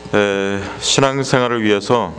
신앙생활을 위해서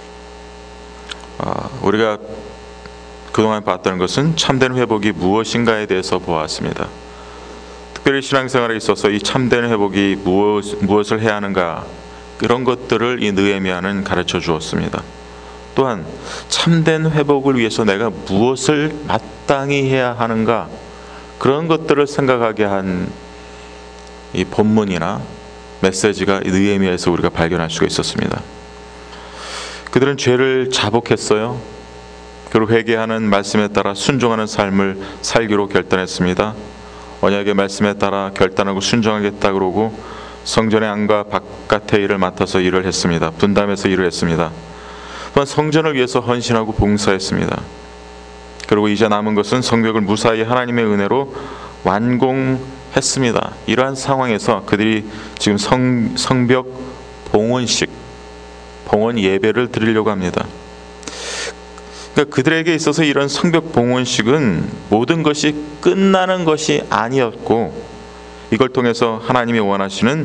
우리가 그동안 봤던 것은 참된 회복이 무엇인가에 대해서 보았습니다. 특별히 신앙생활에 있어서 이 참된 회복이 무엇을 해야 하는가, 이런 것들을 이 느헤미야는 가르쳐 주었습니다. 또한 참된 회복을 위해서 내가 무엇을 마땅히 해야 하는가, 그런 것들을 생각하게 한 이 본문이나 메시지가 느헤미야에서 우리가 발견할 수가 있었습니다. 그들은 죄를 자복했어요. 그리고 회개하는 말씀에 따라 순종하는 삶을 살기로 결단했습니다. 언약의 말씀에 따라 결단하고 순종하겠다 그러고 성전의 안과 바깥의 일을 맡아서 일을 했습니다. 분담해서 일을 했습니다. 또한 성전을 위해서 헌신하고 봉사했습니다. 그리고 이제 남은 것은 성벽을 무사히 하나님의 은혜로 완공했습니다. 이러한 상황에서 그들이 지금 성벽 봉헌식, 봉헌 예배를 드리려고 합니다. 그러니까 그들에게 있어서 이런 성벽 봉헌식은 모든 것이 끝나는 것이 아니었고, 이걸 통해서 하나님이 원하시는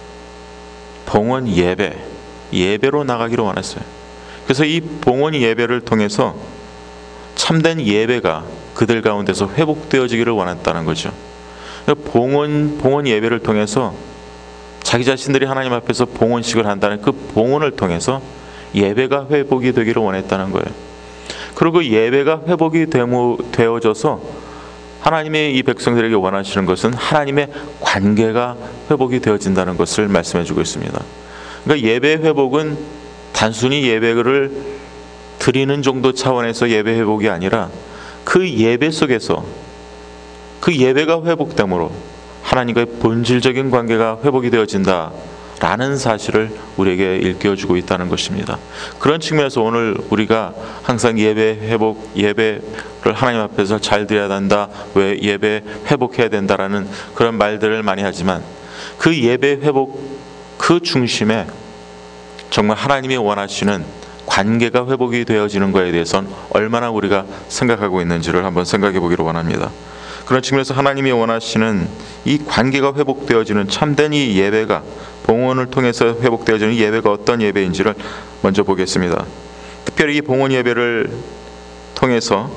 봉헌 예배로 나가기를 원했어요. 그래서 이 봉헌 예배를 통해서 참된 예배가 그들 가운데서 회복되어지기를 원했다는 거죠. 봉헌 예배를 통해서 자기 자신들이 하나님 앞에서 봉헌식을 한다는 그 봉헌을 통해서 예배가 회복이 되기를 원했다는 거예요. 그리고 예배가 회복이 되어져서 하나님의 이 백성들에게 원하시는 것은 하나님의 관계가 회복이 되어진다는 것을 말씀해 주고 있습니다. 그러니까 예배 회복은 단순히 예배를 드리는 정도 차원에서 예배 회복이 아니라 그 예배 속에서 그 예배가 회복됨으로 하나님과의 본질적인 관계가 회복이 되어진다라는 사실을 우리에게 일깨워주고 있다는 것입니다. 그런 측면에서 오늘 우리가 항상 예배 회복, 예배를 하나님 앞에서 잘 드려야 된다, 왜 예배 회복해야 된다라는 그런 말들을 많이 하지만 그 예배 회복 그 중심에 정말 하나님이 원하시는 관계가 회복이 되어지는 것에 대해서는 얼마나 우리가 생각하고 있는지를 한번 생각해 보기를 원합니다. 그런 측면에서 하나님이 원하시는 이 관계가 회복되어지는 참된 이 예배가, 봉헌을 통해서 회복되어지는 예배가 어떤 예배인지를 먼저 보겠습니다. 특별히 이 봉헌 예배를 통해서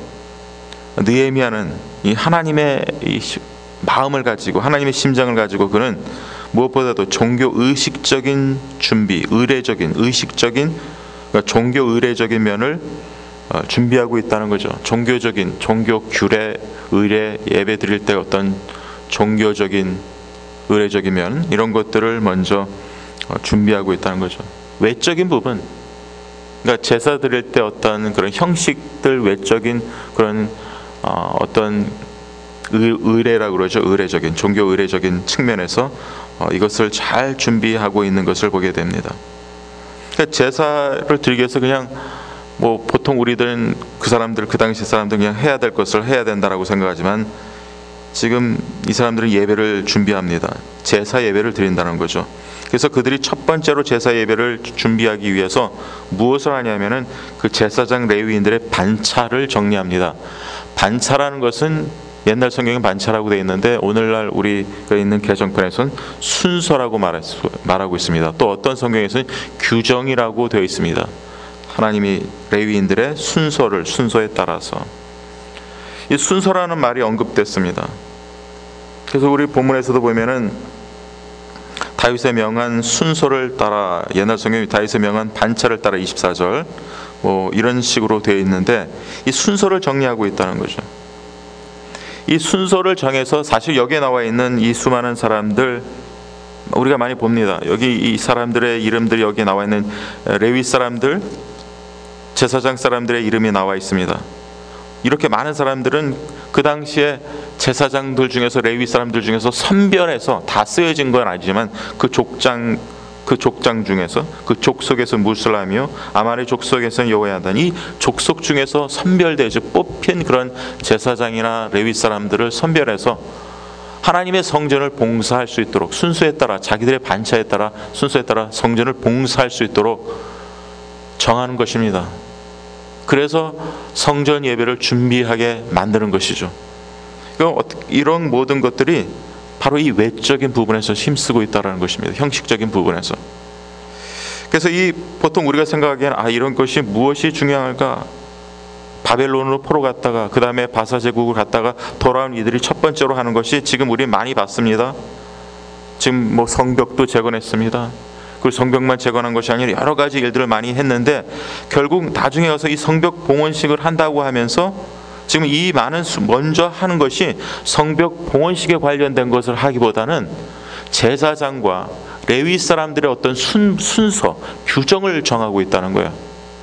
느헤미야는 이 하나님의 이 마음을 가지고, 하나님의 심장을 가지고 그는 무엇보다도 종교 의식적인 준비, 의식적인 그러니까 종교 의례적인 면을 준비하고 있다는 거죠. 종교 규례, 의례, 예배 드릴 때 어떤 종교적인 의례적인 면, 이런 것들을 먼저 준비하고 있다는 거죠. 외적인 부분, 그러니까 제사 드릴 때 어떤 그런 형식들, 외적인 그런 어떤 의례라고 그러죠. 의례적인, 종교 의례적인 측면에서 이것을 잘 준비하고 있는 것을 보게 됩니다. 그러니까 제사를 드리기 위해서 그냥 뭐 보통 우리들은 그 당시 사람들은 그냥 해야 될 것을 해야 된다라고 생각하지만 지금 이 사람들은 예배를 준비합니다. 제사 예배를 드린다는 거죠. 그래서 그들이 첫 번째로 제사 예배를 준비하기 위해서 무엇을 하냐면은 그 제사장 레위인들의 반차를 정리합니다. 반차라는 것은 옛날 성경에 반차라고 되어 있는데 오늘날 우리가 있는 개정편에서는 순서라고 말하고 있습니다. 또 어떤 성경에서는 규정이라고 되어 있습니다. 하나님이 레위인들의 순서에 따라서 이 순서라는 말이 언급됐습니다. 그래서 우리 본문에서도 보면은 다윗의 명한 순서를 따라, 옛날 성경이 다윗의 명한 반차를 따라 24절 뭐 이런 식으로 되어 있는데 이 순서를 정리하고 있다는 거죠. 이 순서를 정해서 사실 여기에 나와 있는 이 수많은 사람들 우리가 많이 봅니다. 여기 이 사람들의 이름들이 여기에 나와 있는 레위 사람들, 제사장 사람들의 이름이 나와 있습니다. 이렇게 많은 사람들은 그 당시에 제사장들 중에서, 레위 사람들 중에서 선별해서 다 쓰여진 건 아니지만 그 족장 중에서, 그 족속에서 무슬람이요, 아말의 족속에서는 여호야단, 이 족속 중에서 선별되어서 뽑힌 그런 제사장이나 레위 사람들을 선별해서 하나님의 성전을 봉사할 수 있도록 순서에 따라, 자기들의 반차에 따라 순서에 따라 성전을 봉사할 수 있도록 정하는 것입니다. 그래서 성전 예배를 준비하게 만드는 것이죠. 이런 모든 것들이 바로 이 외적인 부분에서 힘쓰고 있다는 것입니다. 형식적인 부분에서. 그래서 보통 우리가 생각하기에는 이런 것이 무엇이 중요할까? 바벨론으로 포로 갔다가 그 다음에 바사 제국을 갔다가 돌아온 이들이 첫 번째로 하는 것이 지금 우리 많이 봤습니다. 지금 뭐 성벽도 재건했습니다. 그 성벽만 재건한 것이 아니라 여러 가지 일들을 많이 했는데 결국 나중에 와서 이 성벽 봉헌식을 한다고 하면서 지금 이 많은 먼저 하는 것이 성벽 봉헌식에 관련된 것을 하기보다는 제사장과 레위 사람들의 어떤 순서, 규정을 정하고 있다는 거예요.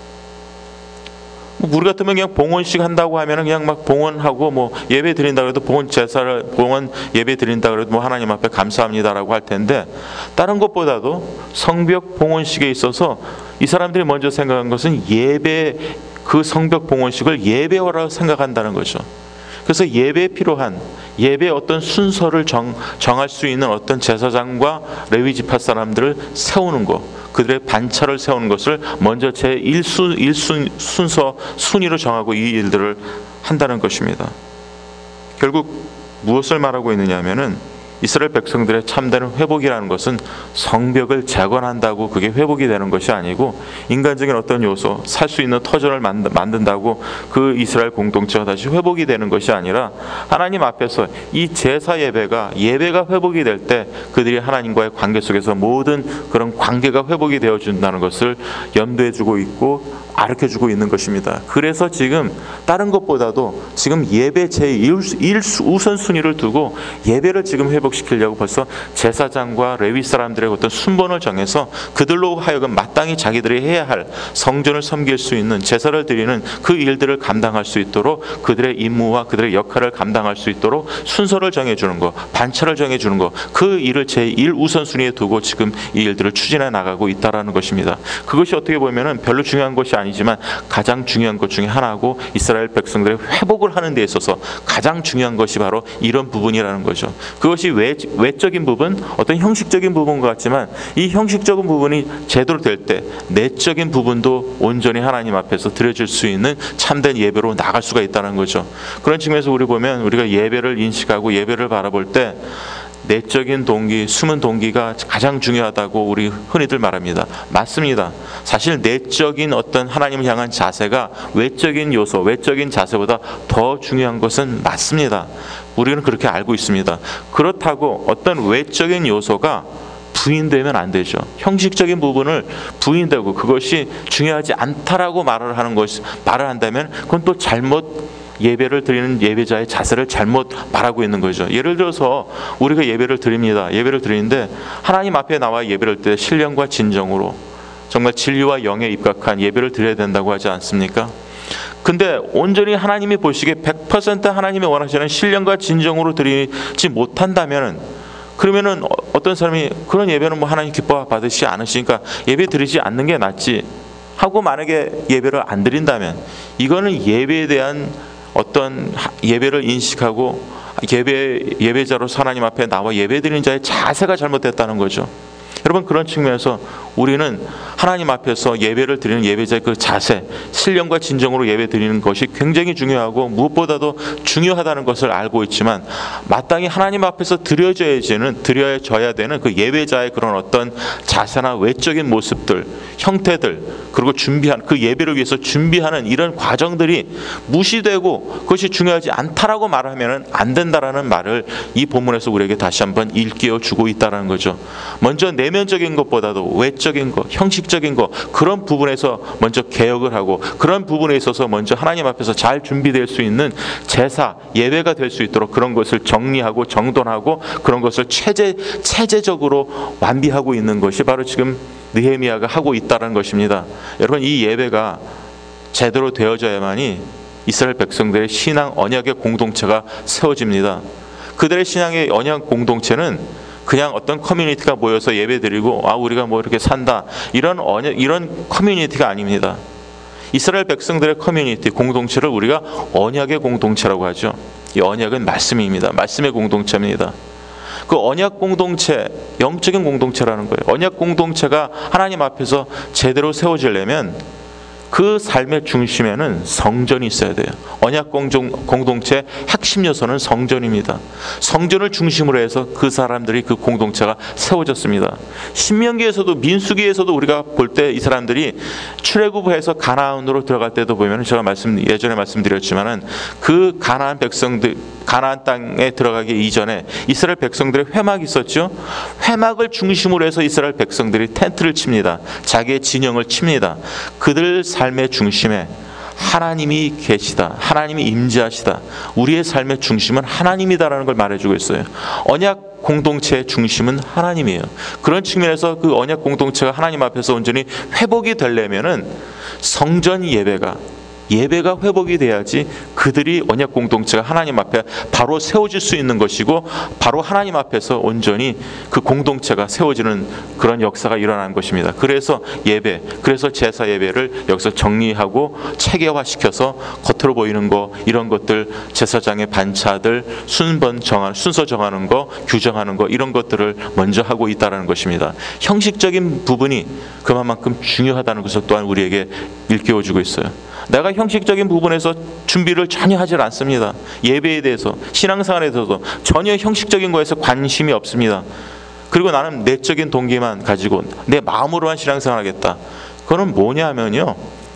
우리 같으면 그냥 봉헌식 한다고 하면 그냥 막 봉헌하고 뭐 예배 드린다 그래도 봉헌 예배 드린다 그래도 뭐 하나님 앞에 감사합니다라고 할 텐데, 다른 것보다도 성벽 봉헌식에 있어서 이 사람들이 먼저 생각한 것은 그 성벽 봉헌식을 예배화라고 생각한다는 거죠. 그래서 예배에 필요한 예배의 어떤 순서를 정할 수 있는 어떤 제사장과 레위 지파 사람들을 세우는 것, 그들의 반차를 세우는 것을 먼저 순위로 정하고 이 일들을 한다는 것입니다. 결국 무엇을 말하고 있느냐 하면은 이스라엘 백성들의 참된 회복이라는 것은 성벽을 재건한다고 그게 회복이 되는 것이 아니고 인간적인 어떤 요소, 살 수 있는 터전을 만든다고 그 이스라엘 공동체가 다시 회복이 되는 것이 아니라 하나님 앞에서 이 제사 예배가 회복이 될 때 그들이 하나님과의 관계 속에서 모든 그런 관계가 회복이 되어준다는 것을 염두에 두고 있고 가르쳐주고 있는 것입니다. 그래서 지금 다른 것보다도 지금 예배 우선순위를 두고 예배를 지금 회복시키려고 벌써 제사장과 레위 사람들의 어떤 순번을 정해서 그들로 하여금 마땅히 자기들이 해야 할 성전을 섬길 수 있는 제사를 드리는 그 일들을 감당할 수 있도록 그들의 임무와 그들의 역할을 감당할 수 있도록 순서를 정해주는 것, 반차를 정해주는 것, 그 일을 제1 우선순위에 두고 지금 이 일들을 추진해 나가고 있다는 것입니다. 그것이 어떻게 보면 별로 중요한 것이 아니지만 가장 중요한 것 중에 하나고 이스라엘 백성들의 회복을 하는 데 있어서 가장 중요한 것이 바로 이런 부분이라는 거죠. 그것이 외적인 부분, 어떤 형식적인 부분 같지만 이 형식적인 부분이 제대로 될 때 내적인 부분도 온전히 하나님 앞에서 드려질 수 있는 참된 예배로 나갈 수가 있다는 거죠. 그런 측면에서 우리가 예배를 인식하고 예배를 바라볼 때 내적인 동기, 숨은 동기가 가장 중요하다고 우리 흔히들 말합니다. 맞습니다. 사실 내적인 어떤 하나님을 향한 자세가 외적인 요소, 외적인 자세보다 더 중요한 것은 맞습니다. 우리는 그렇게 알고 있습니다. 그렇다고 어떤 외적인 요소가 부인되면 안 되죠. 형식적인 부분을 부인되고 그것이 중요하지 않다라고 말을 한다면 그건 또 잘못 예배를 드리는 예배자의 자세를 잘못 말하고 있는 거죠. 예를 들어서 우리가 예배를 드립니다. 예배를 드리는데 하나님 앞에 나와 예배를 때 신령과 진정으로 정말 진리와 영에 입각한 예배를 드려야 된다고 하지 않습니까? 근데 온전히 하나님이 보시기에 100% 하나님이 원하시는 신령과 진정으로 드리지 못한다면 그러면은 어떤 사람이 그런 예배는 뭐 하나님 기뻐 받으시지 않으시니까 예배 드리지 않는 게 낫지 하고 만약에 예배를 안 드린다면 이거는 예배에 대한 어떤 예배를 인식하고 예배자로서 하나님 앞에 나와 예배드리는 자의 자세가 잘못됐다는 거죠. 여러분, 그런 측면에서 우리는 하나님 앞에서 예배를 드리는 예배자의 그 자세, 신령과 진정으로 예배 드리는 것이 굉장히 중요하고 무엇보다도 중요하다는 것을 알고 있지만 마땅히 하나님 앞에서 드려져야 되는 그 예배자의 그런 어떤 자세나 외적인 모습들, 형태들, 그리고 그 예배를 위해서 준비하는 이런 과정들이 무시되고 그것이 중요하지 않다라고 말하면 안 된다라는 말을 이 본문에서 우리에게 다시 한번 일깨워 주고 있다는 거죠. 먼저 내면적인 것보다도 외적인 것, 형식적인 것, 그런 부분에서 먼저 개혁을 하고 그런 부분에 있어서 먼저 하나님 앞에서 잘 준비될 수 있는 제사, 예배가 될 수 있도록 그런 것을 정리하고 정돈하고 그런 것을 체제적으로 완비하고 있는 것이 바로 지금 느헤미야가 하고 있다는 것입니다. 여러분, 이 예배가 제대로 되어져야만이 이스라엘 백성들의 신앙 언약의 공동체가 세워집니다. 그들의 신앙의 언약 공동체는 그냥 어떤 커뮤니티가 모여서 예배드리고 우리가 뭐 이렇게 산다 이런 커뮤니티가 아닙니다. 이스라엘 백성들의 커뮤니티 공동체를 우리가 언약의 공동체라고 하죠. 이 언약은 말씀입니다. 말씀의 공동체입니다. 그 언약 공동체, 영적인 공동체라는 거예요. 언약 공동체가 하나님 앞에서 제대로 세워지려면 그 삶의 중심에는 성전이 있어야 돼요. 언약 공동체 핵심 요소는 성전입니다. 성전을 중심으로 해서 그 사람들이, 그 공동체가 세워졌습니다. 신명기에서도 민수기에서도 우리가 볼 때 이 사람들이 출애굽해서 가나안으로 들어갈 때도 보면 제가 예전에 말씀드렸지만은 그 가나안 백성들, 가나안 땅에 들어가기 이전에 이스라엘 백성들의 회막이 있었죠. 회막을 중심으로 해서 이스라엘 백성들이 텐트를 칩니다. 자기의 진영을 칩니다. 그들 삶의 중심에 하나님이 계시다. 하나님이 임재하시다. 우리의 삶의 중심은 하나님이다라는 걸 말해주고 있어요. 언약 공동체의 중심은 하나님이에요. 그런 측면에서 그 언약 공동체가 하나님 앞에서 온전히 회복이 되려면은 성전 예배가 회복이 돼야지 그들이 언약 공동체가 하나님 앞에 바로 세워질 수 있는 것이고, 바로 하나님 앞에서 온전히 그 공동체가 세워지는 그런 역사가 일어나는 것입니다. 그래서 그래서 제사 예배를 여기서 정리하고 체계화시켜서 겉으로 보이는 거, 이런 것들, 제사장의 반차들, 순서 정하는 거, 규정하는 거, 이런 것들을 먼저 하고 있다는 것입니다. 형식적인 부분이 그만큼 중요하다는 것을 또한 우리에게 일깨워주고 있어요. 내가 형식적인 부분에서 준비를 전혀 하질 않습니다. 예배에 대해서, 신앙생활에 대해서도 전혀 형식적인 거에서 관심이 없습니다. 그리고 나는 내적인 동기만 가지고 내 마음으로만 신앙생활 하겠다. 그거는 뭐냐면요,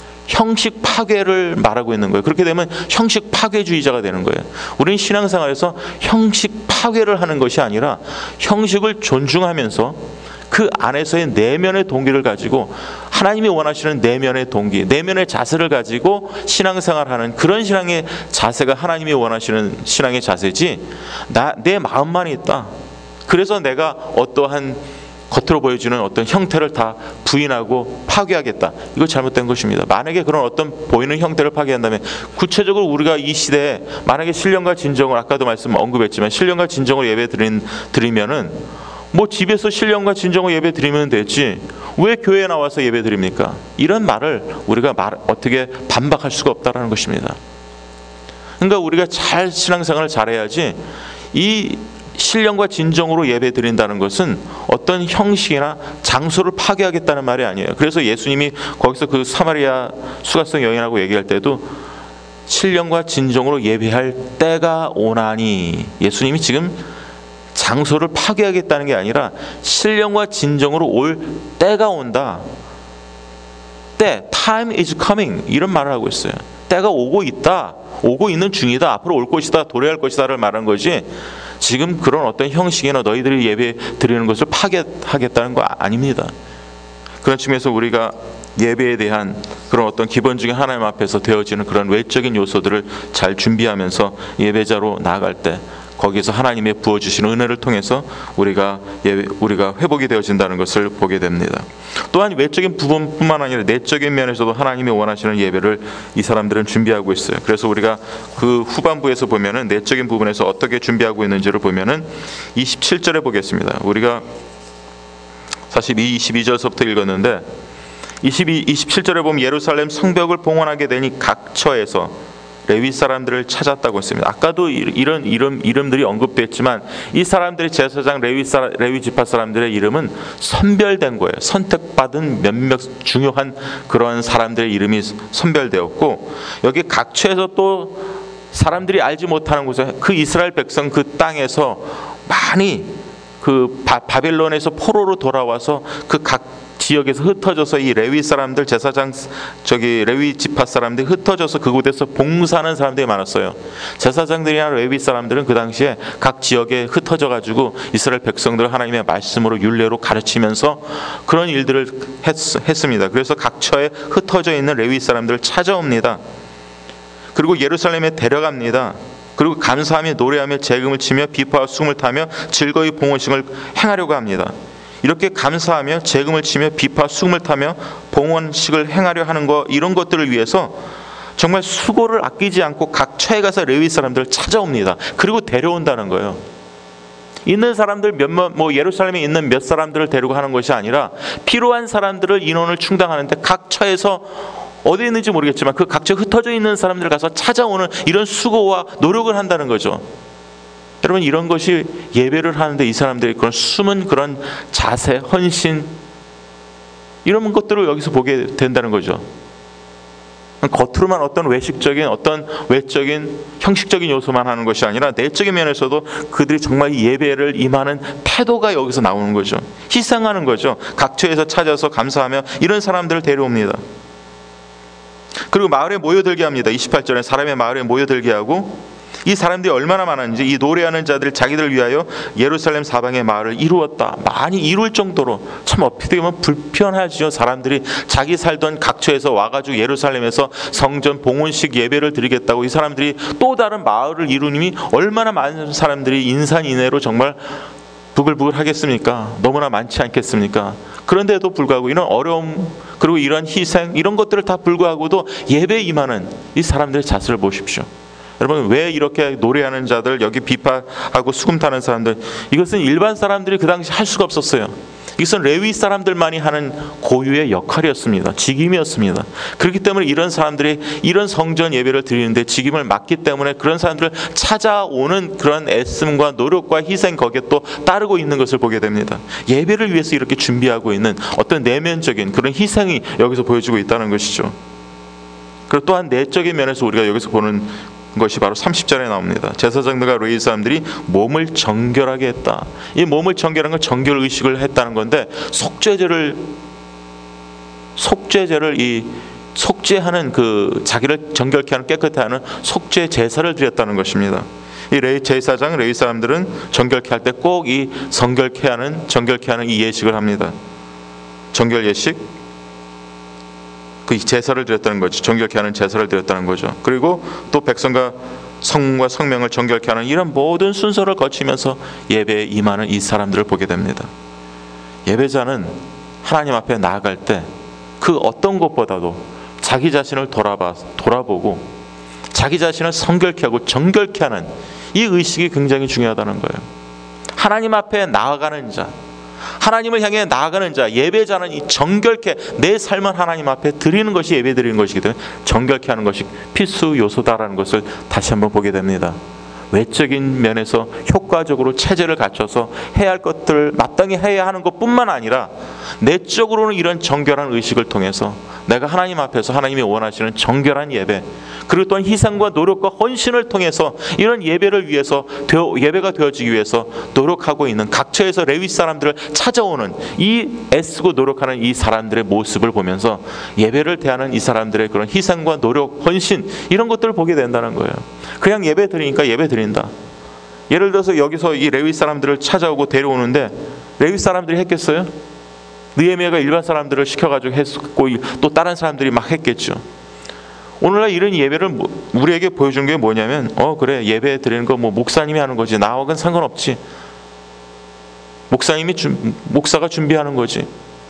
형식 파괴를 말하고 있는 거예요. 그렇게 되면 형식 파괴주의자가 되는 거예요. 우리는 신앙생활에서 형식 파괴를 하는 것이 아니라 형식을 존중하면서 그 안에서의 내면의 동기를 가지고, 하나님이 원하시는 내면의 동기, 내면의 자세를 가지고 신앙생활하는 그런 신앙의 자세가 하나님이 원하시는 신앙의 자세지, 내 마음만이 있다. 그래서 내가 어떠한 겉으로 보여주는 어떤 형태를 다 부인하고 파괴하겠다. 이거 잘못된 것입니다. 만약에 그런 어떤 보이는 형태를 파괴한다면, 구체적으로 우리가 이 시대에 만약에 신령과 진정을, 아까도 언급했지만 신령과 진정을 예배 드리면은 뭐 집에서 신령과 진정을 예배 드리면 되지 왜 교회에 나와서 예배 드립니까? 이런 말을 우리가 어떻게 반박할 수가 없다라는 것입니다. 그러니까 우리가 잘 신앙생활을 잘해야지, 이 신령과 진정으로 예배 드린다는 것은 어떤 형식이나 장소를 파괴하겠다는 말이 아니에요. 그래서 예수님이 거기서 그 사마리아 수가성 여인하고 얘기할 때도 신령과 진정으로 예배할 때가 오나니, 예수님이 지금 장소를 파괴하겠다는 게 아니라 신령과 진정으로 올 때가 온다. time is coming, 이런 말을 하고 있어요. 때가 오고 있다, 오고 있는 중이다, 앞으로 올 것이다, 도래할 것이다를 말하는 거지, 지금 그런 어떤 형식이나 너희들이 예배 드리는 것을 파괴하겠다는 거 아닙니다. 그런 측면에서 우리가 예배에 대한 그런 어떤 기본적인 하나님 앞에서 되어지는 그런 외적인 요소들을 잘 준비하면서 예배자로 나아갈 때, 거기서 하나님의 부어주시는 은혜를 통해서 우리가 회복이 되어진다는 것을 보게 됩니다. 또한 외적인 부분뿐만 아니라 내적인 면에서도 하나님이 원하시는 예배를 이 사람들은 준비하고 있어요. 그래서 우리가 그 후반부에서 보면은 내적인 부분에서 어떻게 준비하고 있는지를 보면은 27절에 보겠습니다. 우리가 사실 22절서부터 읽었는데 27절에 보면 예루살렘 성벽을 봉헌하게 되니 각 처에서 레위 사람들을 찾았다고 했습니다. 아까도 이런 이름들이 언급됐지만 이 사람들이 제사장 레위 지파 사람들의 이름은 선별된 거예요. 선택받은 몇몇 중요한 그런 사람들의 이름이 선별되었고, 여기 각처에서 또 사람들이 알지 못하는 곳에 그 이스라엘 백성 그 땅에서 많이 그 바벨론에서 포로로 돌아와서 그 각 지역에서 흩어져서 이 레위 사람들, 제사장 레위 지파 사람들이 흩어져서 그곳에서 봉사하는 사람들이 많았어요. 제사장들이나 레위 사람들은 그 당시에 각 지역에 흩어져 가지고 이스라엘 백성들을 하나님의 말씀으로 율례로 가르치면서 그런 일들을 했습니다. 그래서 각처에 흩어져 있는 레위 사람들을 찾아옵니다. 그리고 예루살렘에 데려갑니다. 그리고 감사하며 노래하며 재금을 치며 비파와 숨을 타며 즐거이 봉헌식을 행하려고 합니다. 이렇게 감사하며 재금을 치며 비파 숨을 타며 봉헌식을 행하려 하는 것, 이런 것들을 위해서 정말 수고를 아끼지 않고 각 처에 가서 레위 사람들을 찾아옵니다. 그리고 데려온다는 거예요. 있는 사람들 예루살렘에 있는 몇 사람들을 데리고 하는 것이 아니라 필요한 사람들을 인원을 충당하는데 각 처에서 어디에 있는지 모르겠지만 그 각처에 흩어져 있는 사람들을 가서 찾아오는 이런 수고와 노력을 한다는 거죠. 여러분, 이런 것이 예배를 하는데 이 사람들이 그런 숨은 그런 자세, 헌신, 이런 것들을 여기서 보게 된다는 거죠. 겉으로만 어떤 외식적인 어떤 외적인 형식적인 요소만 하는 것이 아니라 내적인 면에서도 그들이 정말 예배를 임하는 태도가 여기서 나오는 거죠. 희생하는 거죠. 각처에서 찾아서 감사하며 이런 사람들을 데려옵니다. 그리고 마을에 모여들게 합니다. 28절에 사람의 마을에 모여들게 하고, 이 사람들이 얼마나 많았는지 이 노래하는 자들이 자기들을 위하여 예루살렘 사방의 마을을 이루었다. 많이 이룰 정도로 참 어떻게 보면 불편하죠. 사람들이 자기 살던 각처에서 와가지고 예루살렘에서 성전 봉헌식 예배를 드리겠다고 이 사람들이 또 다른 마을을 이루니 얼마나 많은 사람들이 인산인해로 정말 부글부글 하겠습니까? 너무나 많지 않겠습니까? 그런데도 불구하고 이런 어려움 그리고 이런 희생 이런 것들을 다 불구하고도 예배에 임하는 이 사람들의 자세를 보십시오. 여러분, 왜 이렇게 노래하는 자들, 여기 비파하고 수금 타는 사람들, 이것은 일반 사람들이 그 당시 할 수가 없었어요. 이것은 레위 사람들만이 하는 고유의 역할이었습니다. 직임이었습니다. 그렇기 때문에 이런 사람들이 이런 성전 예배를 드리는데 직임을 맡기 때문에 그런 사람들을 찾아오는 그런 애씀과 노력과 희생 거기에 또 따르고 있는 것을 보게 됩니다. 예배를 위해서 이렇게 준비하고 있는 어떤 내면적인 그런 희생이 여기서 보여지고 있다는 것이죠. 그리고 또한 내적인 면에서 우리가 여기서 보는 것이 바로 30절에 나옵니다. 제사장들과 레위 사람들이 몸을 정결하게 했다. 이 몸을 정결한 건 정결 의식을 했다는 건데, 속죄제를 이 속죄하는 그 자기를 정결케 하는 깨끗해 하는 속죄 제사를 드렸다는 것입니다. 이 제사장 레위 사람들은 정결케 할 때 꼭 이 정결케 하는 이 예식을 합니다. 정결 예식, 그 제사를 드렸다는 거죠. 정결케 하는 제사를 드렸다는 거죠. 그리고 또 백성과 성과 성명을 정결케 하는 이런 모든 순서를 거치면서 예배에 임하는 이 사람들을 보게 됩니다. 예배자는 하나님 앞에 나아갈 때 그 어떤 것보다도 자기 자신을 돌아보고 자기 자신을 성결케 하고 정결케 하는 이 의식이 굉장히 중요하다는 거예요. 하나님 앞에 나아가는 자, 하나님을 향해 나아가는 자, 예배자는 이 정결케 내 삶을 하나님 앞에 드리는 것이 예배 드리는 것이기 때문에 정결케 하는 것이 필수 요소다라는 것을 다시 한번 보게 됩니다. 외적인 면에서 효과적으로 체제를 갖춰서 해야 할 것들을 마땅히 해야 하는 것뿐만 아니라 내적으로는 이런 정결한 의식을 통해서 내가 하나님 앞에서 하나님이 원하시는 정결한 예배, 그리고 또한 희생과 노력과 헌신을 통해서 이런 예배를 위해서 예배가 되어지기 위해서 노력하고 있는 각처에서 레위 사람들을 찾아오는 이 애쓰고 노력하는 이 사람들의 모습을 보면서 예배를 대하는 이 사람들의 그런 희생과 노력, 헌신 이런 것들을 보게 된다는 거예요. 그냥 예배 드리니까 예배 드린다. 예를 들어서 여기서 이 레위 사람들을 찾아오고 데려오는데 레위 사람들이 했겠어요? 느헤미야가 일반 사람들을 시켜가지고 했고 또 다른 사람들이 막 했겠죠. 오늘날 이런 예배를 우리에게 보여준 게 뭐냐면, 그래, 예배 드리는 거 목사님이 하는 거지, 나하고는 상관없지. 목사가 준비하는 거지.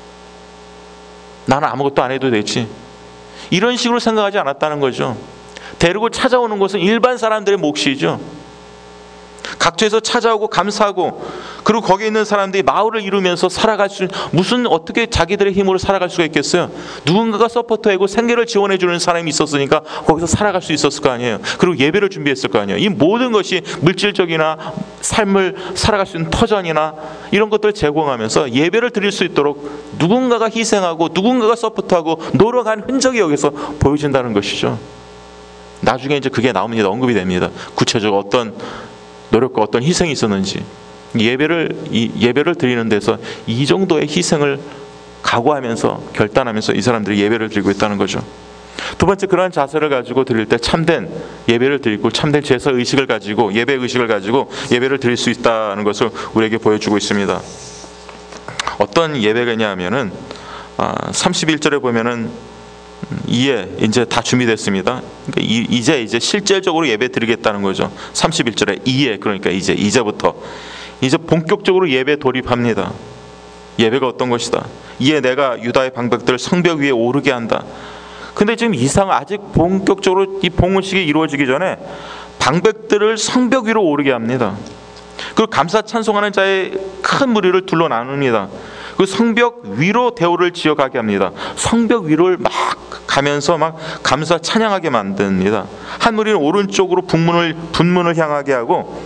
나는 아무것도 안 해도 되지. 이런 식으로 생각하지 않았다는 거죠. 데리고 찾아오는 것은 일반 사람들의 몫이죠. 각처에서 찾아오고 감사하고, 그리고 거기에 있는 사람들이 마을을 이루면서 살아갈 수, 어떻게 자기들의 힘으로 살아갈 수가 있겠어요? 누군가가 서포터하고 생계를 지원해 주는 사람이 있었으니까 거기서 살아갈 수 있었을 거 아니에요. 그리고 예배를 준비했을 거 아니에요. 이 모든 것이 물질적이나 삶을 살아갈 수 있는 터전이나 이런 것들을 제공하면서 예배를 드릴 수 있도록 누군가가 희생하고 누군가가 서포트하고 노력한 흔적이 여기서 보여진다는 것이죠. 나중에 이제 그게 나옵니다. 언급이 됩니다. 구체적으로 어떤 노력과 어떤 희생이 있었는지. 예배를 드리는 데서 이 정도의 희생을 각오하면서 결단하면서 이 사람들이 예배를 드리고 있다는 거죠. 두 번째, 그러한 자세를 가지고 드릴 때 참된 예배를 드리고 참된 제사 의식을 가지고 예배 의식을 가지고 예배를 드릴 수 있다는 것을 우리에게 보여주고 있습니다. 어떤 예배가 하면은 31절에 보면은 이에 이제 다 준비됐습니다. 그러니까 이제 실질적으로 예배 드리겠다는 거죠. 31절에 이에, 그러니까 이제부터 이제 본격적으로 예배 돌입합니다. 예배가 어떤 것이다. 이에 내가 유다의 방백들을 성벽 위에 오르게 한다. 근데 지금 아직 본격적으로 이 봉헌식이 이루어지기 전에 방백들을 성벽 위로 오르게 합니다. 그리고 감사 찬송하는 자의 큰 무리를 둘러 나눕니다. 그 성벽 위로 대오를 지어가게 합니다. 성벽 위를 막 가면서 막 감사 찬양하게 만듭니다. 한 무리는 오른쪽으로 분문을 향하게 하고,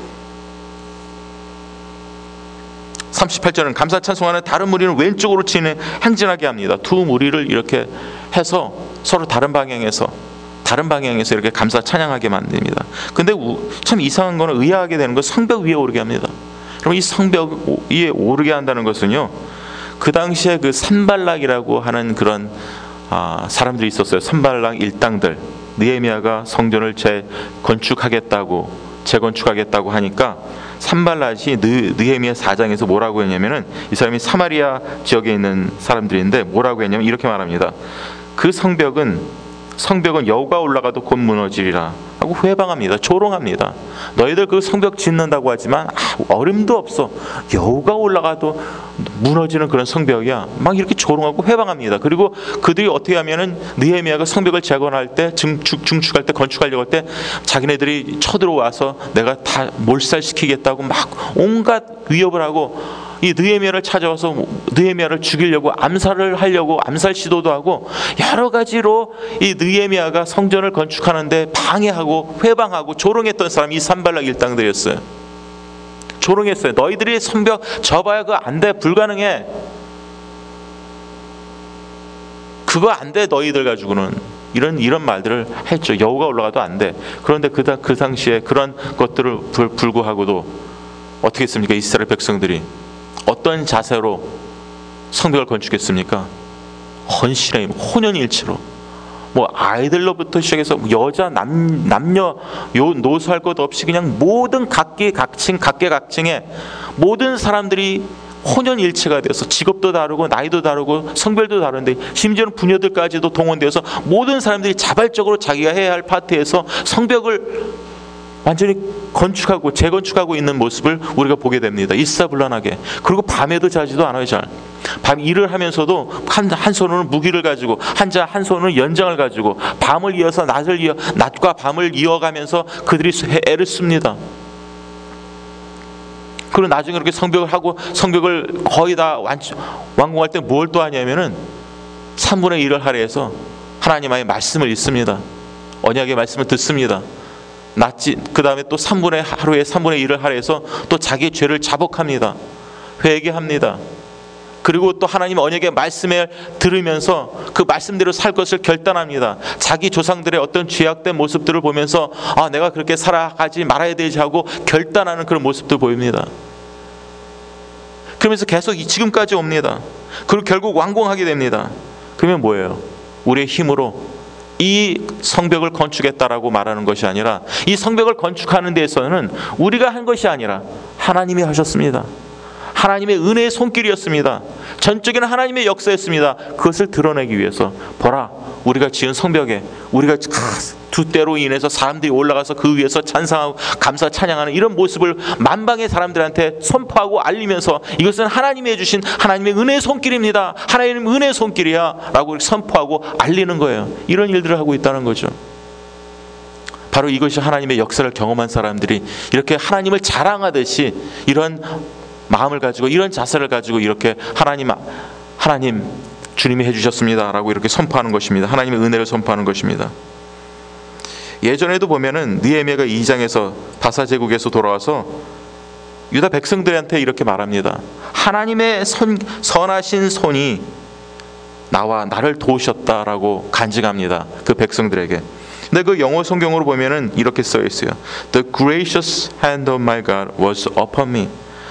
38절은 감사 찬송하는 다른 무리는 왼쪽으로 행진하게 합니다. 두 무리를 이렇게 해서 서로 다른 방향에서 다른 방향에서 이렇게 감사 찬양하게 만듭니다. 근데 참 이상한 거는 의아하게 되는 건 성벽 위에 오르게 합니다. 그럼 이 성벽 위에 오르게 한다는 것은요, 그 당시에 그 산발락이라고 하는 그런 사람들이 있었어요. 산발락 일당들. 느헤미야가 성전을 재건축하겠다고 하니까 산발락이 느헤미야 4장에서 뭐라고 했냐면은, 이 사람이 사마리아 지역에 있는 사람들인데 뭐라고 했냐면 이렇게 말합니다. 그 성벽은 여우가 올라가도 곧 무너지리라 하고 회방합니다. 조롱합니다. 너희들 그 성벽 짓는다고 하지만 어림도 없어. 여우가 올라가도 무너지는 그런 성벽이야. 막 이렇게 조롱하고 회방합니다. 그리고 그들이 어떻게 하면은 느헤미야가 성벽을 재건할 때, 중축할 때, 건축하려고 할 때 자기네들이 쳐들어와서 내가 다 몰살시키겠다고 막 온갖 위협을 하고, 이 느헤미야를 찾아와서 느헤미야를 죽이려고 암살을 하려고 암살 시도도 하고, 여러 가지로 이 느헤미야가 성전을 건축하는데 방해하고 회방하고 조롱했던 사람이 이 산발락 일당들이었어요. 조롱했어요. 너희들이 성벽 접어야 그거 안 돼. 불가능해. 그거 안 돼. 너희들 가지고는. 이런 말들을 했죠. 여우가 올라가도 안 돼. 그런데 그 당시에 그런 것들을 불구하고도 어떻게 했습니까? 이스라엘 백성들이 어떤 자세로 성벽을 건축했습니까? 헌신의 혼연일체로, 뭐 아이들로부터 시작해서 여자 남녀 노소할 것 없이 그냥 모든 각계각층의 모든 사람들이 혼연일체가 되어서, 직업도 다르고 나이도 다르고 성별도 다른데 심지어는 부녀들까지도 동원되어서 모든 사람들이 자발적으로 자기가 해야 할 파트에서 성벽을 완전히 건축하고 재건축하고 있는 모습을 우리가 보게 됩니다. 일사불란하게. 그리고 밤에도 자지도 않아요. 잘. 밤 일을 하면서도 한 손으로는 무기를 가지고 한 손으로는 연장을 가지고 밤을 이어서 낮과 밤을 이어가면서 그들이 애를 씁니다. 그리고 나중에 그렇게 성벽을 거의 다 완공할 때 뭘 또 하냐면은 3분의 1을 할애해서 하나님의 말씀을 읽습니다. 언약의 말씀을 듣습니다. 그 다음에 또 하루에 3분의 1을 할애해서 또 자기 죄를 자복합니다. 회개합니다. 그리고 또 하나님 언약의 말씀을 들으면서 그 말씀대로 살 것을 결단합니다. 자기 조상들의 어떤 죄악된 모습들을 보면서 내가 그렇게 살아가지 말아야 되지 하고 결단하는 그런 모습도 보입니다. 그러면서 계속 지금까지 옵니다. 그리고 결국 완공하게 됩니다. 그러면 뭐예요? 우리의 힘으로 이 성벽을 건축했다라고 말하는 것이 아니라, 이 성벽을 건축하는 데에서는 우리가 한 것이 아니라 하나님이 하셨습니다. 하나님의 은혜의 손길이었습니다. 전적인 하나님의 역사였습니다. 그것을 드러내기 위해서, 보라, 우리가 지은 성벽에 우리가 두 때로 인해서 사람들이 올라가서 그 위에서 찬상하고 감사 찬양하는 이런 모습을 만방의 사람들한테 선포하고 알리면서, 이것은 하나님이 해주신 하나님의 은혜의 손길입니다. 하나님의 은혜의 손길이야 라고 선포하고 알리는 거예요. 이런 일들을 하고 있다는 거죠. 바로 이것이 하나님의 역사를 경험한 사람들이 이렇게 하나님을 자랑하듯이 이런 마음을 가지고, 이런 자세를 가지고 이렇게 하나님 주님이 해주셨습니다 라고 이렇게 선포하는 것입니다. 하나님의 은혜를 선포하는 것입니다. 예전에도 보면은 느헤미야가 2장에서 바사제국에서 돌아와서 유다 백성들한테 이렇게 말합니다. 하나님의 선하신 손이 나를 도우셨다라고 간증합니다. 그 백성들에게. 근데 그 영어 성경으로 보면은 이렇게 써 있어요. The gracious hand of my God was upon me.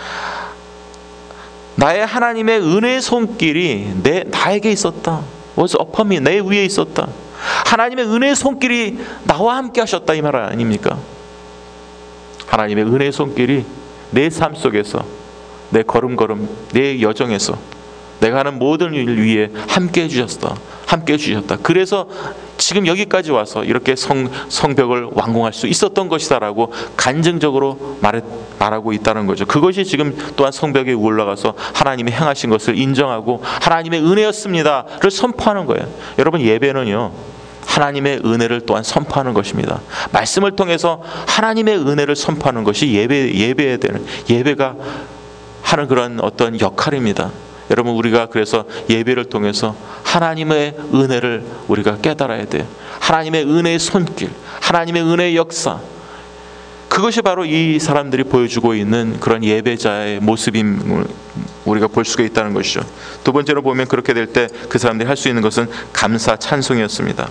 나의 하나님의 은혜의 손길이 나에게 있었다. was upon me. 내 위에 있었다. 하나님의 은혜의 손길이 나와 함께 하셨다, 이 말 아닙니까? 하나님의 은혜의 손길이 내 삶 속에서, 내 걸음걸음, 내 여정에서, 내가 하는 모든 일 위에 함께 해주셨다. 함께 해주셨다. 그래서 지금 여기까지 와서 이렇게 성벽을 완공할 수 있었던 것이다라고 간증적으로 말하고 있다는 거죠. 그것이 지금 또한 성벽에 올라가서 하나님이 행하신 것을 인정하고 하나님의 은혜였습니다를 선포하는 거예요. 여러분, 예배는요, 하나님의 은혜를 또한 선포하는 것입니다. 말씀을 통해서 하나님의 은혜를 선포하는 것이 예배가 하는 그런 어떤 역할입니다. 여러분, 우리가 그래서 예배를 통해서 하나님의 은혜를 우리가 깨달아야 돼요. 하나님의 은혜의 손길, 하나님의 은혜의 역사, 그것이 바로 이 사람들이 보여주고 있는 그런 예배자의 모습임을 우리가 볼 수가 있다는 것이죠. 두 번째로 보면, 그렇게 될 때 그 사람들이 할 수 있는 것은 감사 찬송이었습니다.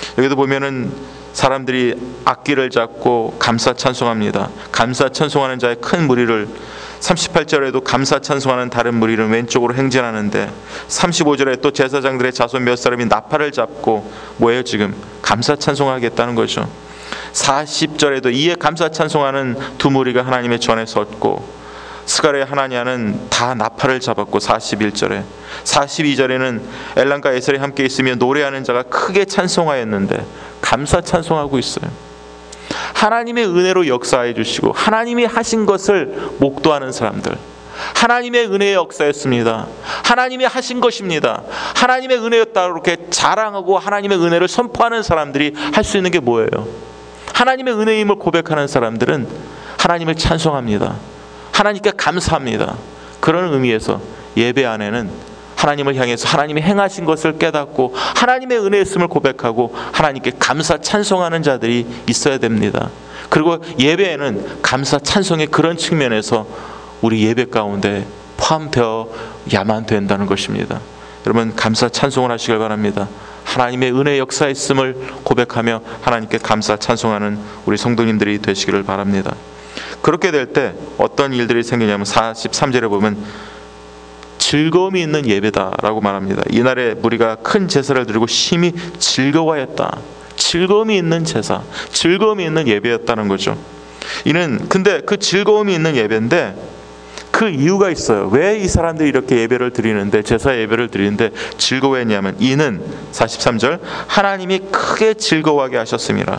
여기도 보면은 사람들이 악기를 잡고 감사 찬송합니다. 감사 찬송하는 자의 큰 무리를 38절에도 감사 찬송하는 다른 무리는 왼쪽으로 행진하는데 35절에 또 제사장들의 자손 몇 사람이 나팔을 잡고 뭐예요? 지금 감사 찬송하겠다는 거죠. 40절에도 이에 감사 찬송하는 두 무리가 하나님의 전에 섰고 스가랴 하나냐는 다 나팔을 잡았고 41절에 42절에는 엘람과 에셀이 함께 있으며 노래하는 자가 크게 찬송하였는데 감사 찬송하고 있어요. 하나님의 은혜로 역사해 주시고 하나님이 하신 것을 목도하는 사람들, 하나님의 은혜의 역사였습니다. 하나님이 하신 것입니다. 하나님의 은혜였다고 이렇게 자랑하고 하나님의 은혜를 선포하는 사람들이 할 수 있는 게 뭐예요? 하나님의 은혜임을 고백하는 사람들은 하나님을 찬송합니다. 하나님께 감사합니다. 그런 의미에서 예배 안에는 하나님을 향해서 하나님이 행하신 것을 깨닫고 하나님의 은혜였음을 고백하고 하나님께 감사 찬송하는 자들이 있어야 됩니다. 그리고 예배에는 감사 찬송의 그런 측면에서 우리 예배 가운데 포함되어야만 된다는 것입니다. 여러분 감사 찬송을 하시길 바랍니다. 하나님의 은혜 역사있음을 고백하며 하나님께 감사 찬송하는 우리 성도님들이 되시기를 바랍니다. 그렇게 될 때 어떤 일들이 생기냐면 43절에 보면 즐거움이 있는 예배다라고 말합니다. 이날에 무리가 큰 제사를 드리고 심히 즐거워했다. 즐거움이 있는 제사, 즐거움이 있는 예배였다는 거죠. 이는 근데 그 즐거움이 있는 예배인데 그 이유가 있어요. 왜 이 사람들이 이렇게 예배를 드리는데 제사 예배를 드리는데 즐거워했냐면 이는 43절 하나님이 크게 즐거워하게 하셨음이라.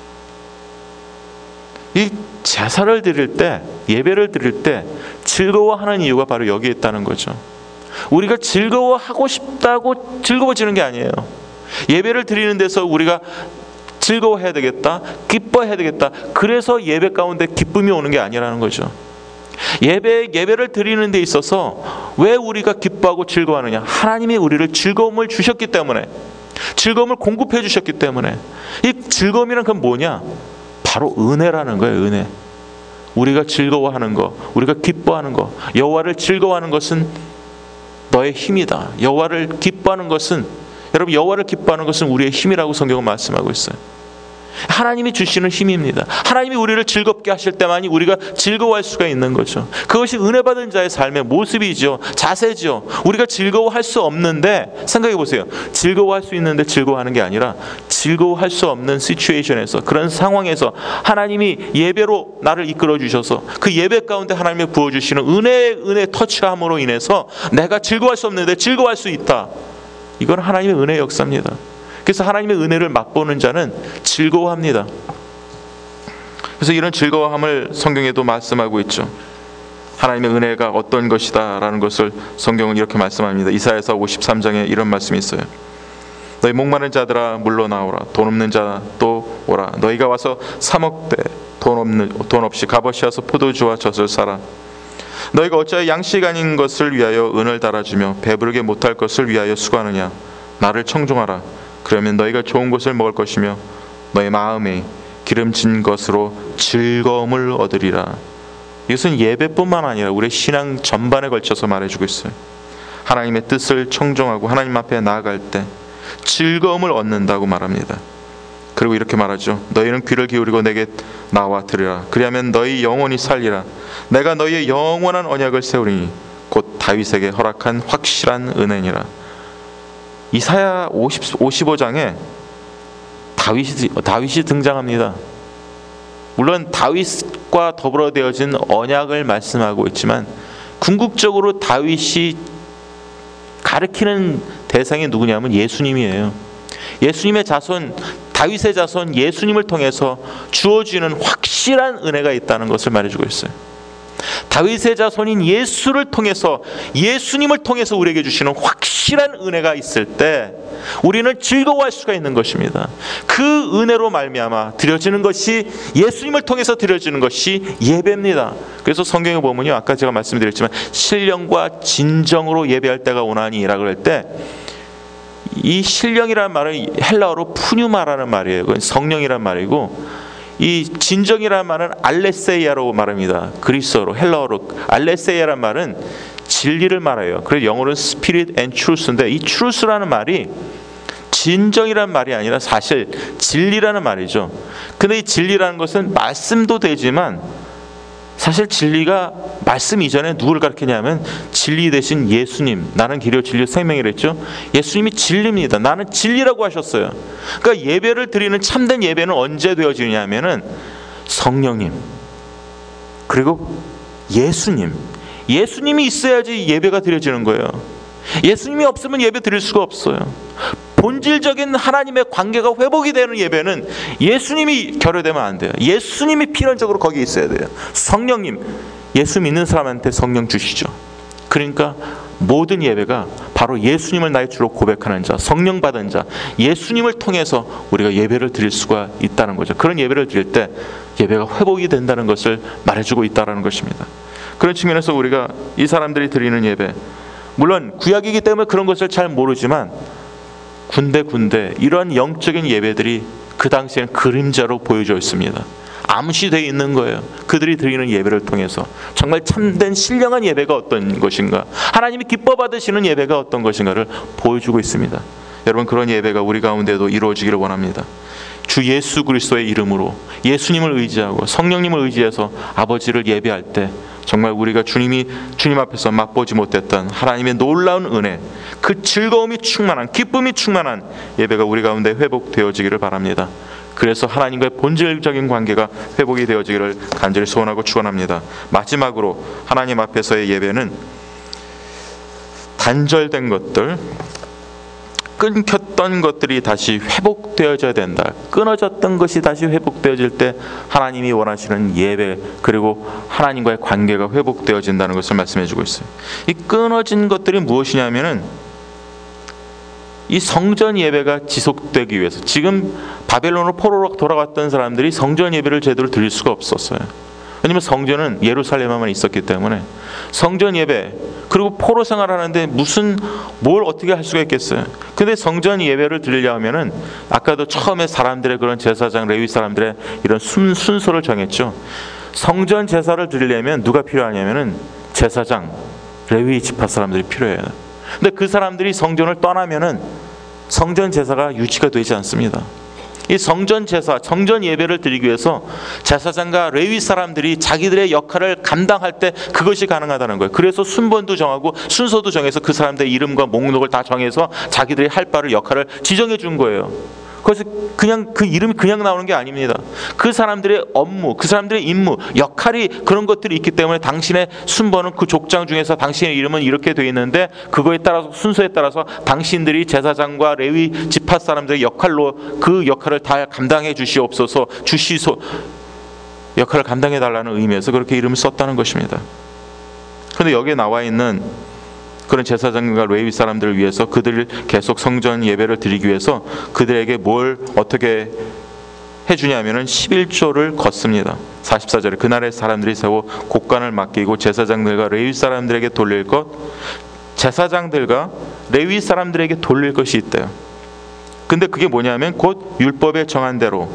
이 제사를 드릴 때 예배를 드릴 때 즐거워하는 이유가 바로 여기에 있다는 거죠. 우리가 즐거워하고 싶다고 즐거워지는 게 아니에요. 예배를 드리는 데서 우리가 즐거워해야 되겠다, 기뻐해야 되겠다, 그래서 예배 가운데 기쁨이 오는 게 아니라는 거죠. 예배를 드리는 데 있어서 왜 우리가 기뻐하고 즐거워하느냐? 하나님이 우리를 즐거움을 주셨기 때문에, 즐거움을 공급해 주셨기 때문에. 이 즐거움이란 건 뭐냐? 바로 은혜라는 거예요. 은혜. 우리가 즐거워하는 거, 우리가 기뻐하는 거, 여호와를 즐거워하는 것은 너의 힘이다. 여호와를 기뻐하는 것은, 여러분 여호와를 기뻐하는 것은 우리의 힘이라고 성경은 말씀하고 있어요. 하나님이 주시는 힘입니다. 하나님이 우리를 즐겁게 하실 때만이 우리가 즐거워할 수가 있는 거죠. 그것이 은혜 받은 자의 삶의 모습이죠. 자세죠. 우리가 즐거워할 수 없는데, 생각해 보세요. 즐거워할 수 있는데 즐거워하는 게 아니라 즐거워할 수 없는 시츄에이션에서, 그런 상황에서 하나님이 예배로 나를 이끌어 주셔서 그 예배 가운데 하나님이 부어주시는 은혜 터치함으로 인해서 내가 즐거워할 수 없는데 즐거워할 수 있다. 이건 하나님의 은혜의 역사입니다. 그래서 하나님의 은혜를 맛보는 자는 즐거워합니다. 그래서 이런 즐거워함을 성경에도 말씀하고 있죠. 하나님의 은혜가 어떤 것이다 라는 것을 성경은 이렇게 말씀합니다. 이사야서 53장에 이런 말씀이 있어요. 너희 목마른 자들아 물러나오라. 돈 없는 자 또 오라. 너희가 와서 사 먹되 돈 없이 값없이와서 포도주와 젖을 사라. 너희가 어찌하여 양식 아닌 것을 위하여 은을 달아주며 배부르게 못할 것을 위하여 수고하느냐. 나를 청종하라. 그러면 너희가 좋은 것을 먹을 것이며 너희 마음에 기름진 것으로 즐거움을 얻으리라. 이것은 예배뿐만 아니라 우리의 신앙 전반에 걸쳐서 말해주고 있어요. 하나님의 뜻을 청종하고 하나님 앞에 나아갈 때 즐거움을 얻는다고 말합니다. 그리고 이렇게 말하죠. 너희는 귀를 기울이고 내게 나와 들으라. 그리하면 너희 영혼이 살리라. 내가 너희의 영원한 언약을 세우리니 곧 다윗에게 허락한 확실한 은혜니라. 이사야 55장에 다윗이 등장합니다. 물론 다윗과 더불어 되어진 언약을 말씀하고 있지만 궁극적으로 다윗이 가리키는 대상이 누구냐면 예수님이에요. 예수님의 자손, 다윗의 자손 예수님을 통해서 주어지는 확실한 은혜가 있다는 것을 말해주고 있어요. 다윗의 자손인 예수를 통해서, 예수님을 통해서 우리에게 주시는 확실한 은혜가 있을 때 우리는 즐거워할 수가 있는 것입니다. 그 은혜로 말미암아 드려지는 것이, 예수님을 통해서 드려지는 것이 예배입니다. 그래서 성경에 보면요, 아까 제가 말씀드렸지만 신령과 진정으로 예배할 때가 오나니라고 할 때, 이 신령이라는 말은 헬라어로 푸뉴마라는 말이에요. 그건 성령이란 말이고, 이 진정이라는 말은 알레세이아로 말합니다. 그리스어로, 헬라어로. 알레세이아라는 말은 진리를 말해요. 그래서 영어로는 Spirit and Truth인데, 이 Truth라는 말이 진정이란 말이 아니라 사실 진리라는 말이죠. 근데 이 진리라는 것은 말씀도 되지만 사실 진리가 말씀 이전에 누구를 가르치냐면 진리 대신 예수님, 나는 길이요 진리요 생명이라 했죠. 예수님이 진리입니다. 나는 진리라고 하셨어요. 그러니까 예배를 드리는 참된 예배는 언제 되어지냐면은 성령님 그리고 예수님이 있어야지 예배가 드려지는 거예요. 예수님이 없으면 예배 드릴 수가 없어요. 본질적인 하나님의 관계가 회복이 되는 예배는 예수님이 결여되면 안 돼요. 예수님이 필연적으로 거기 있어야 돼요. 성령님, 예수 믿는 사람한테 성령 주시죠. 그러니까 모든 예배가 바로 예수님을 나의 주로 고백하는 자, 성령 받은 자, 예수님을 통해서 우리가 예배를 드릴 수가 있다는 거죠. 그런 예배를 드릴 때 예배가 회복이 된다는 것을 말해주고 있다는 것입니다. 그런 측면에서 우리가 이 사람들이 드리는 예배, 물론 구약이기 때문에 그런 것을 잘 모르지만 군데 이런 영적인 예배들이 그 당시에는 그림자로 보여져 있습니다. 암시되어 있는 거예요. 그들이 드리는 예배를 통해서 정말 참된 신령한 예배가 어떤 것인가, 하나님이 기뻐 받으시는 예배가 어떤 것인가를 보여주고 있습니다. 여러분, 그런 예배가 우리 가운데도 이루어지기를 원합니다. 주 예수 그리스도의 이름으로 예수님을 의지하고 성령님을 의지해서 아버지를 예배할 때 정말 우리가 주님 앞에서 맛보지 못했던 하나님의 놀라운 은혜, 그 즐거움이 충만한, 기쁨이 충만한 예배가 우리 가운데 회복되어지기를 바랍니다. 그래서 하나님과의 본질적인 관계가 회복이 되어지기를 간절히 소원하고 축원합니다. 마지막으로 하나님 앞에서의 예배는 단절된 것들, 끊겼던 것들이 다시 회복되어져야 된다. 끊어졌던 것이 다시 회복되어질 때 하나님이 원하시는 예배, 그리고 하나님과의 관계가 회복되어진다는 것을 말씀해주고 있어요. 이 끊어진 것들이 무엇이냐면은 이 성전 예배가 지속되기 위해서, 지금 바벨론으로 포로로 돌아갔던 사람들이 성전 예배를 제대로 드릴 수가 없었어요. 왜냐하면 성전은 예루살렘에만 있었기 때문에 성전 예배, 그리고 포로 생활하는데 뭘 어떻게 할 수가 있겠어요. 근데 성전 예배를 드리려면은 아까도 처음에 사람들의 그런 제사장, 레위 사람들의 이런 순서를 정했죠. 성전 제사를 드리려면 누가 필요하냐면은 제사장, 레위 지파 사람들이 필요해요. 근데 그 사람들이 성전을 떠나면은 성전 제사가 유지가 되지 않습니다. 이 성전 제사, 성전 예배를 드리기 위해서 제사장과 레위 사람들이 자기들의 역할을 감당할 때 그것이 가능하다는 거예요. 그래서 순번도 정하고 순서도 정해서 그 사람들의 이름과 목록을 다 정해서 자기들이 할 바를, 역할을 지정해 준 거예요. 그래서 그냥 그 이름이 그냥 나오는 게 아닙니다. 그 사람들의 업무, 그 사람들의 임무, 역할이 그런 것들이 있기 때문에 당신의 순번은 그 족장 중에서 당신의 이름은 이렇게 돼 있는데 그거에 따라서, 순서에 따라서 당신들이 제사장과 레위 지파 사람들의 역할로 그 역할을 다 감당해 주시옵소서, 역할을 감당해 달라는 의미에서 그렇게 이름을 썼다는 것입니다. 그런데 여기에 나와 있는 그런 제사장과 레위 사람들을 위해서, 그들을 계속 성전 예배를 드리기 위해서 그들에게 뭘 어떻게 해주냐면은 11조를 걷습니다. 44절에 그날의 사람들이 세워 곡간을 맡기고 제사장들과 레위 사람들에게 돌릴 것, 제사장들과 레위 사람들에게 돌릴 것이 있대요. 근데 그게 뭐냐면 곧 율법에 정한 대로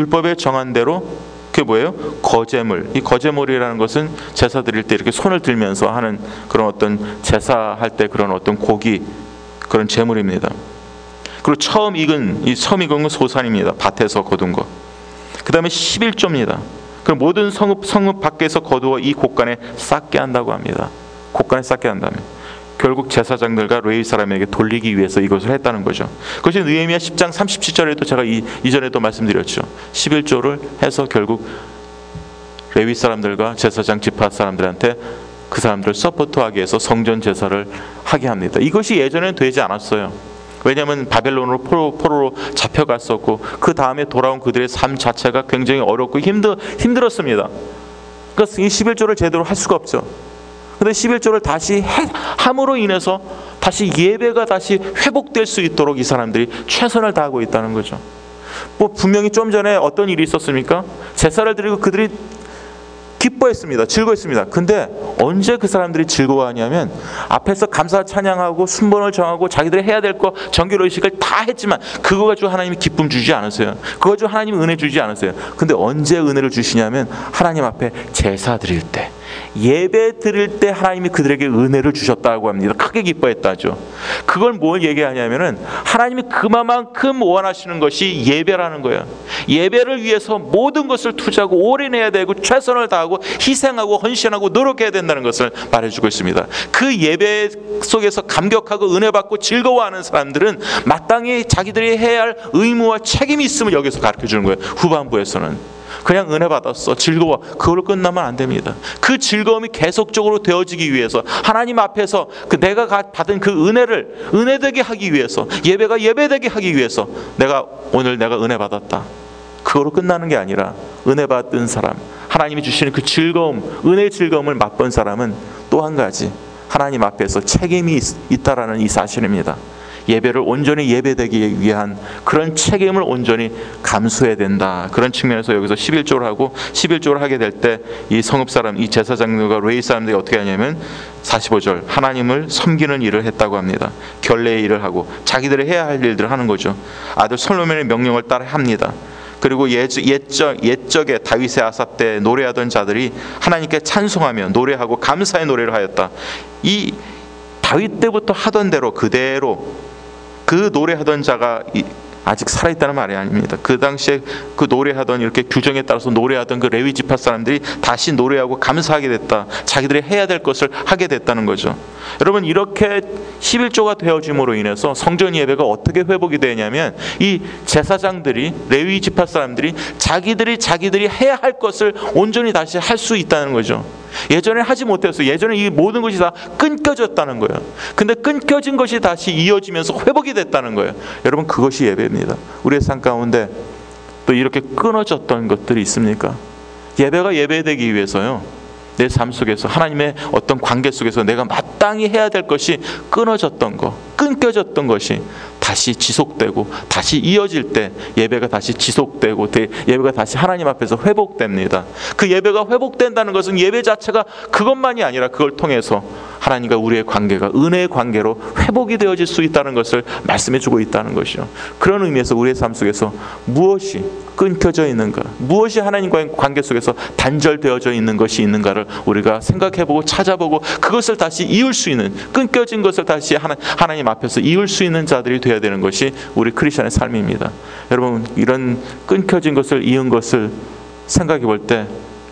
그게 뭐예요? 거제물. 이 거제물이라는 것은 제사 드릴 때 이렇게 손을 들면서 하는 그런 어떤 제사할 때 그런 어떤 고기, 그런 제물입니다. 그리고 처음 익은 건 소산입니다. 밭에서 거둔 것. 그 다음에 11조입니다. 그 모든 성읍 밖에서 거두어 이 곡간에 쌓게 한다고 합니다. 곡간에 쌓게 한다면 결국 제사장들과 레위 사람에게 돌리기 위해서 이것을 했다는 거죠. 그것이 느헤미야 10장 37절에도 제가 이전에도 말씀드렸죠. 11조를 해서 결국 레위 사람들과 제사장 지파 사람들한테 그 사람들을 서포트하기 위해서 성전 제사를 하게 합니다. 이것이 예전에는 되지 않았어요. 왜냐하면 바벨론으로 포로로 잡혀갔었고 그 다음에 돌아온 그들의 삶 자체가 굉장히 어렵고 힘들었습니다. 그러니까 이 11조를 제대로 할 수가 없죠. 근데 11조를 다시 함으로 인해서 다시 예배가 다시 회복될 수 있도록 이 사람들이 최선을 다하고 있다는 거죠. 분명히 좀 전에 어떤 일이 있었습니까? 제사를 드리고 그들이 기뻐했습니다. 즐거웠습니다. 근데 언제 그 사람들이 즐거워하냐면 앞에서 감사 찬양하고 순번을 정하고 자기들이 해야 될 거, 정결의식을 다 했지만 그거 가지고 하나님이 기쁨 주지 않으세요. 그거 가지고 하나님이 은혜 주지 않으세요. 근데 언제 은혜를 주시냐면 하나님 앞에 제사 드릴 때, 예배 드릴 때 하나님이 그들에게 은혜를 주셨다고 합니다. 크게 기뻐했다죠. 그걸 뭘 얘기하냐면은 하나님이 그만큼 원하시는 것이 예배라는 거예요. 예배를 위해서 모든 것을 투자하고 올인해야 되고 최선을 다하고 희생하고 헌신하고 노력해야 된다는 것을 말해주고 있습니다. 그 예배 속에서 감격하고 은혜 받고 즐거워하는 사람들은 마땅히 자기들이 해야 할 의무와 책임이 있음을 여기서 가르쳐주는 거예요. 후반부에서는 그냥 은혜 받았어, 즐거워, 그걸로 끝나면 안 됩니다. 그 즐거움이 계속적으로 되어지기 위해서 하나님 앞에서 내가 받은 그 은혜를 은혜되게 하기 위해서, 예배가 예배되게 하기 위해서 오늘 내가 은혜 받았다, 그걸로 끝나는 게 아니라 은혜 받은 사람, 하나님이 주시는 그 즐거움, 은혜의 즐거움을 맛본 사람은 또 한 가지 하나님 앞에서 책임이 있다라는 이 사실입니다. 예배를 온전히 예배되기 위한 그런 책임을 온전히 감수해야 된다. 그런 측면에서 여기서 11조를 하고 11조를 하게 될 때 이 성읍사람, 이 제사장들과 레위 사람들이 어떻게 하냐면 45절 하나님을 섬기는 일을 했다고 합니다. 결례의 일을 하고 자기들이 해야 할 일들을 하는 거죠. 아들 솔로몬의 명령을 따라 합니다. 그리고 옛적에 다윗의 아삽 때 노래하던 자들이 하나님께 찬송하며 노래하고 감사의 노래를 하였다. 이 다윗 때부터 하던 대로 그대로 그 노래하던 자가 아직 살아있다는 말이 아닙니다. 그 당시에 그 노래하던, 이렇게 규정에 따라서 노래하던 그 레위 지파 사람들이 다시 노래하고 감사하게 됐다. 자기들이 해야 될 것을 하게 됐다는 거죠. 여러분, 이렇게 11조가 되어짐으로 인해서 성전 예배가 어떻게 회복이 되냐면 이 제사장들이, 레위 지파 사람들이 자기들이 해야 할 것을 온전히 다시 할 수 있다는 거죠. 예전에 하지 못했어요. 예전에 이 모든 것이 다 끊겨졌다는 거예요. 근데 끊겨진 것이 다시 이어지면서 회복이 됐다는 거예요. 여러분, 그것이 예배입니다. 우리의 삶 가운데 또 이렇게 끊어졌던 것들이 있습니까? 예배가 예배되기 위해서요, 내 삶 속에서 하나님의 어떤 관계 속에서 내가 마땅히 해야 될 것이 끊어졌던 것, 끊겨졌던 것이 다시 지속되고 다시 이어질 때 예배가 다시 지속되고 예배가 다시 하나님 앞에서 회복됩니다. 그 예배가 회복된다는 것은 예배 자체가 그것만이 아니라 그걸 통해서 하나님과 우리의 관계가 은혜의 관계로 회복이 되어질 수 있다는 것을 말씀해주고 있다는 것이죠. 그런 의미에서 우리의 삶 속에서 무엇이 끊겨져 있는가, 무엇이 하나님과의 관계 속에서 단절되어져 있는 것이 있는가를 우리가 생각해보고 찾아보고 그것을 다시 이을 수 있는, 끊겨진 것을 다시 하나님 앞에서 이을 수 있는 자들이 되어야 되는 것이 우리 크리스천의 삶입니다. 여러분, 이런 끊겨진 것을 이은 것을 생각해 볼 때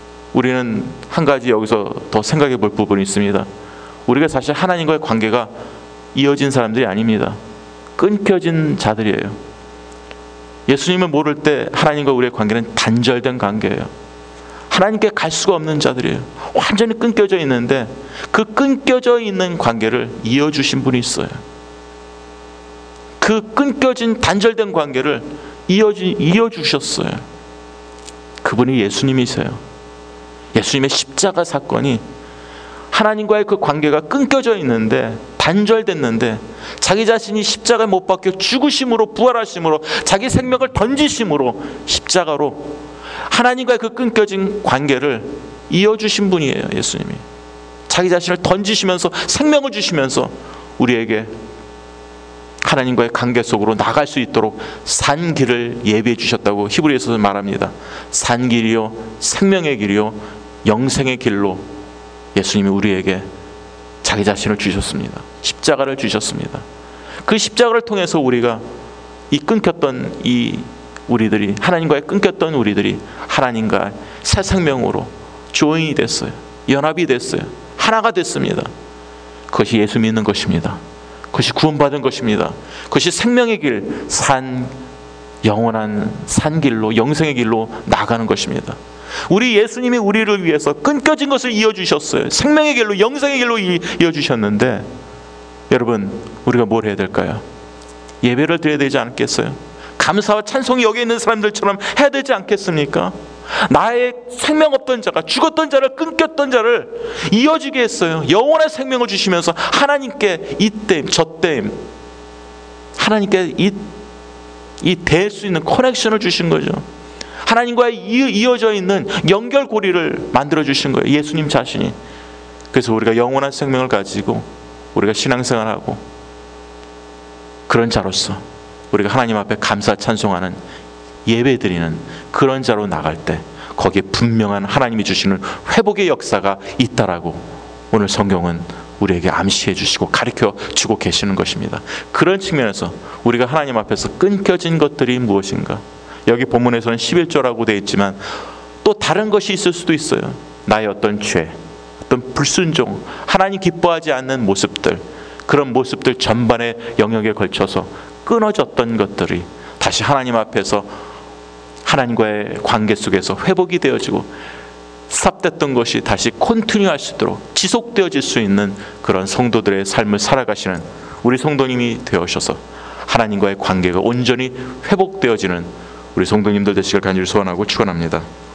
우리는 한 가지 여기서 더 생각해 볼 부분이 있습니다. 우리가 사실 하나님과의 관계가 이어진 사람들이 아닙니다. 끊겨진 자들이에요. 예수님을 모를 때 하나님과 우리의 관계는 단절된 관계예요. 하나님께 갈 수가 없는 자들이에요. 완전히 끊겨져 있는데 그 끊겨져 있는 관계를 이어주신 분이 있어요. 그 끊겨진 단절된 관계를 이어주셨어요. 그분이 예수님이세요. 예수님의 십자가 사건이 하나님과의 그 관계가 끊겨져 있는데, 단절됐는데 자기 자신이 십자가에 못 박혀 죽으심으로, 부활하심으로, 자기 생명을 던지심으로 십자가로 하나님과의 그 끊겨진 관계를 이어주신 분이에요. 예수님이 자기 자신을 던지시면서 생명을 주시면서 우리에게 하나님과의 관계 속으로 나갈 수 있도록 산 길을 예비해 주셨다고 히브리서에서 말합니다. 산 길이요, 생명의 길이요, 영생의 길로 예수님이 우리에게 자기 자신을 주셨습니다. 십자가를 주셨습니다. 그 십자가를 통해서 우리가 이 끊겼던 우리들이, 하나님과의 끊겼던 우리들이 하나님과 새 생명으로 조인이 됐어요. 연합이 됐어요. 하나가 됐습니다. 그것이 예수 믿는 것입니다. 그것이 구원받은 것입니다. 그것이 생명의 길, 영원한 산길로, 영생의 길로 나가는 것입니다. 우리 예수님이 우리를 위해서 끊겨진 것을 이어주셨어요. 생명의 길로, 영생의 길로 이어주셨는데, 여러분, 우리가 뭘 해야 될까요? 예배를 드려야 되지 않겠어요? 감사와 찬송이 여기 있는 사람들처럼 해야 되지 않겠습니까? 나의 생명 없던 자가, 죽었던 자를, 끊겼던 자를 이어지게 했어요. 영원한 생명을 주시면서 하나님께 이때임 저때임 하나님께 이 될 수 있는 커넥션을 주신 거죠. 하나님과 이어져 있는 연결고리를 만들어 주신 거예요. 예수님 자신이. 그래서 우리가 영원한 생명을 가지고 우리가 신앙생활하고 그런 자로서 우리가 하나님 앞에 감사 찬송하는, 예배드리는 그런 자로 나갈 때, 거기에 분명한 하나님이 주시는 회복의 역사가 있다라고 오늘 성경은 우리에게 암시해 주시고 가르쳐 주고 계시는 것입니다. 그런 측면에서 우리가 하나님 앞에서 끊겨진 것들이 무엇인가? 여기 본문에서는 11조라고 되어 있지만 또 다른 것이 있을 수도 있어요. 나의 어떤 죄, 어떤 불순종, 하나님 기뻐하지 않는 모습들, 그런 모습들 전반의 영역에 걸쳐서 끊어졌던 것들이 다시 하나님 앞에서 하나님과의 관계 속에서 회복이 되어지고 삽됐던 것이 다시 컨티뉴할 수 있도록 지속되어질 수 있는 그런 성도들의 삶을 살아가시는 우리 성도님이 되어셔서 하나님과의 관계가 온전히 회복되어지는 우리 성도님들 되시길 간절히 소원하고 축원합니다.